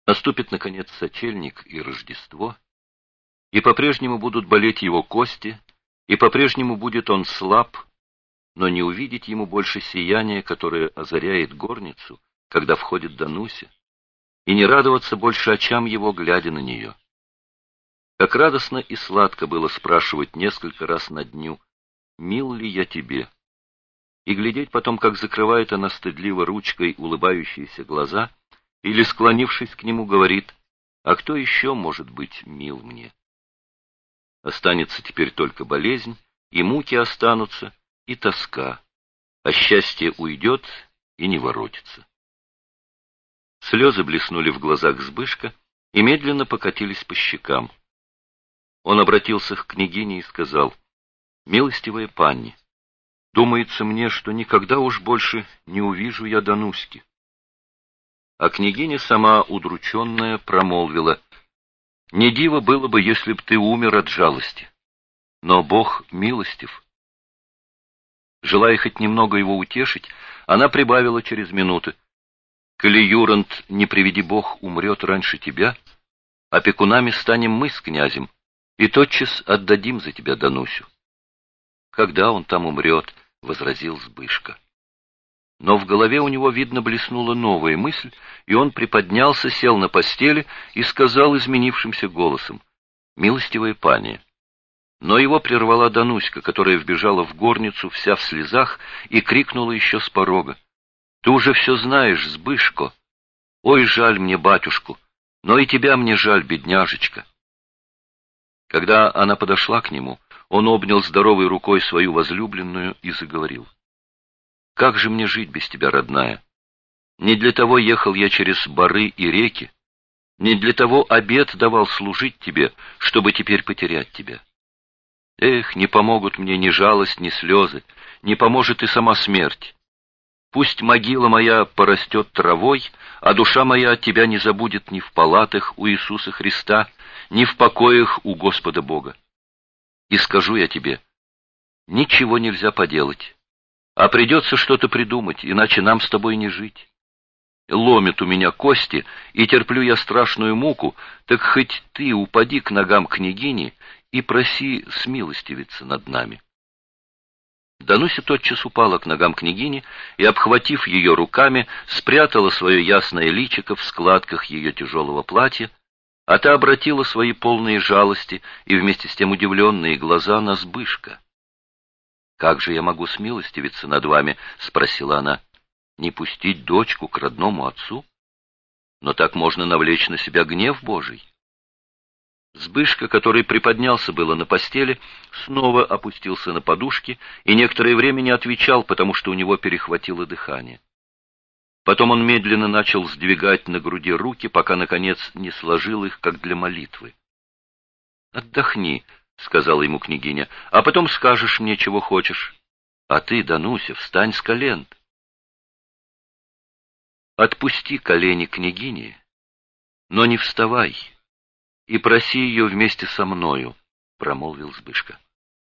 Наступит, наконец, сочельник и Рождество, и по-прежнему будут болеть его кости, и по-прежнему будет он слаб, но не увидеть ему больше сияния, которое озаряет горницу, когда входит Дануся, и не радоваться больше очам его, глядя на нее. Как радостно и сладко было спрашивать несколько раз на дню: «Мил ли я тебе?» и глядеть потом, как закрывает она стыдливо ручкой улыбающиеся глаза, или, склонившись к нему, говорит: «А кто еще может быть мил мне?» Останется теперь только болезнь, и муки останутся, и тоска, а счастье уйдет и не воротится. Слезы блеснули в глазах Збышка и медленно покатились по щекам. Он обратился к княгине и сказал: «Милостивая панни, думается мне, что никогда уж больше не увижу я Дануськи». А княгиня, сама удрученная, промолвила: «Не диво было бы, если б ты умер от жалости, но Бог милостив». Желая хоть немного его утешить, она прибавила через минуты: «Коли Юранд, не приведи Бог, умрет раньше тебя, опекунами станем мы с князем, и тотчас отдадим за тебя Данусю». «Когда он там умрет?» — возразил Збышка. Но в голове у него, видно, блеснула новая мысль, и он приподнялся, сел на постели и сказал изменившимся голосом: «Милостивая пани». Но его прервала Дануська, которая вбежала в горницу вся в слезах и крикнула еще с порога: «Ты уже все знаешь, Збышко! Ой, жаль мне батюшку, но и тебя мне жаль, бедняжечка!» Когда она подошла к нему, он обнял здоровой рукой свою возлюбленную и заговорил: «Как же мне жить без тебя, родная? Не для того ехал я через бары и реки, не для того обет давал служить тебе, чтобы теперь потерять тебя. Эх, не помогут мне ни жалость, ни слезы, не поможет и сама смерть. Пусть могила моя порастет травой, а душа моя от тебя не забудет ни в палатах у Иисуса Христа, ни в покоях у Господа Бога. И скажу я тебе, ничего нельзя поделать, а придется что-то придумать, иначе нам с тобой не жить. Ломит у меня кости, и терплю я страшную муку, так хоть ты упади к ногам княгини и проси смилостивиться над нами». Дануся тотчас упала к ногам княгини и, обхватив ее руками, спрятала свое ясное личико в складках ее тяжелого платья, а та обратила свои полные жалости и вместе с тем удивленные глаза на Збышка. «Как же я могу смилостивиться над вами?» — спросила она. «Не пустить дочку к родному отцу? Но так можно навлечь на себя гнев Божий». Збышка, который приподнялся было на постели, снова опустился на подушки и некоторое время не отвечал, потому что у него перехватило дыхание. Потом он медленно начал сдвигать на груди руки, пока, наконец, не сложил их, как для молитвы. «Отдохни», — сказала ему княгиня, — «а потом скажешь мне, чего хочешь. А ты, Дануся, встань с колен». «Отпусти колени княгини, но не вставай, и проси ее вместе со мною», — промолвил Збышка.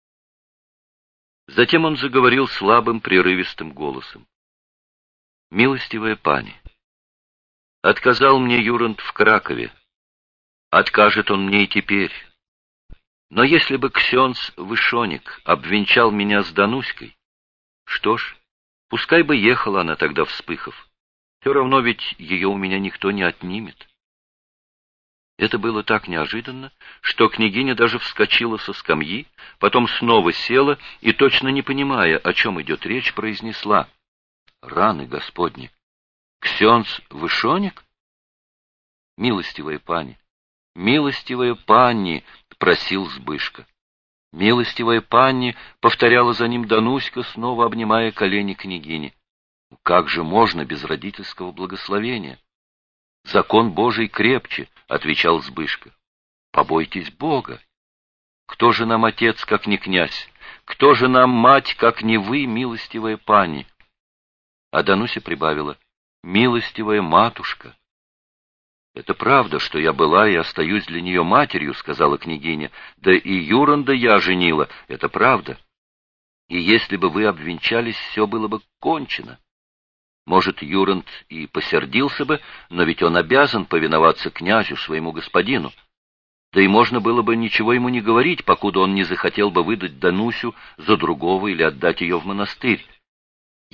Затем он заговорил слабым, прерывистым голосом: «Милостивая пани, отказал мне Юранд в Кракове, откажет он мне и теперь. Но если бы ксенц Вышоник обвенчал меня с Дануськой, что ж, пускай бы ехала она тогда, вспыхав, все равно ведь ее у меня никто не отнимет». Это было так неожиданно, что княгиня даже вскочила со скамьи, потом снова села и, точно не понимая, о чем идет речь, произнесла: «Раны Господни! Ксенц Вышоник?» «Милостивая пани, милостивая панни!» — просил Збышка. «Милостивая панни!» — повторяла за ним Дануська, снова обнимая колени княгини. «Как же можно без родительского благословения?» «Закон Божий крепче», — отвечал Збышка. «Побойтесь Бога. Кто же нам отец, как не князь? Кто же нам мать, как не вы, милостивая пани?» А Дануся прибавила: «Милостивая матушка». «Это правда, что я была и остаюсь для нее матерью», — сказала княгиня. «Да и Юранда я женила, это правда. И если бы вы обвенчались, все было бы кончено. Может, Юранд и посердился бы, но ведь он обязан повиноваться князю, своему господину. Да и можно было бы ничего ему не говорить, покуда он не захотел бы выдать Данусю за другого или отдать ее в монастырь.